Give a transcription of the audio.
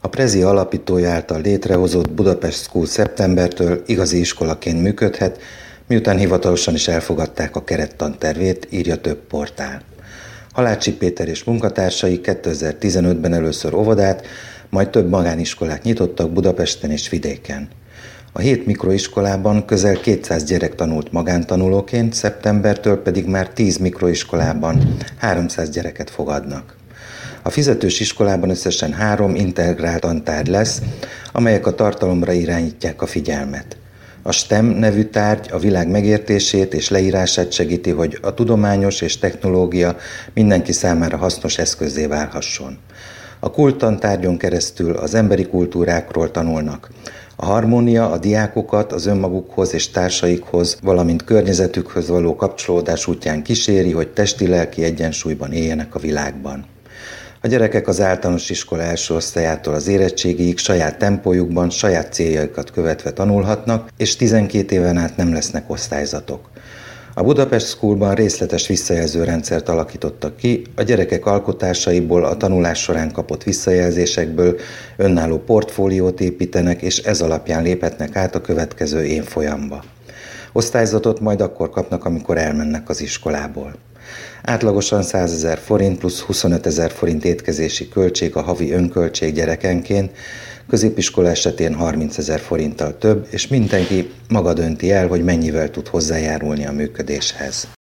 A Prezi alapítója által létrehozott Budapest School szeptembertől igazi iskolaként működhet, miután hivatalosan is elfogadták a kerettantervét, írja több portál. Halácsi Péter és munkatársai 2015-ben először óvodát, majd több magániskolát nyitottak Budapesten és vidéken. A 7 mikroiskolában közel 200 gyerek tanult magántanulóként, szeptembertől pedig már 10 mikroiskolában 300 gyereket fogadnak. A fizetős iskolában összesen 3 integrált tantárgy lesz, amelyek a tartalomra irányítják a figyelmet. A STEM nevű tárgy a világ megértését és leírását segíti, hogy a tudományos és technológia mindenki számára hasznos eszközzé válhasson. A KULT tantárgyon keresztül az emberi kultúrákról tanulnak. A harmónia a diákokat az önmagukhoz és társaikhoz, valamint környezetükhöz való kapcsolódás útján kíséri, hogy testi-lelki egyensúlyban éljenek a világban. A gyerekek az általános iskola első osztályától az érettségig saját tempójukban, saját céljaikat követve tanulhatnak, és 12 éven át nem lesznek osztályzatok. A Budapest Schoolban részletes visszajelző rendszert alakítottak ki, a gyerekek alkotásaiból, a tanulás során kapott visszajelzésekből önálló portfóliót építenek, és ez alapján léphetnek át a következő évfolyamba. Osztályzatot majd akkor kapnak, amikor elmennek az iskolából. Átlagosan 100 000 forint plusz 25 000 forint étkezési költség a havi önköltség gyerekenként, középiskola esetén 30 000 forinttal több, és mindenki maga dönti el, hogy mennyivel tud hozzájárulni a működéshez.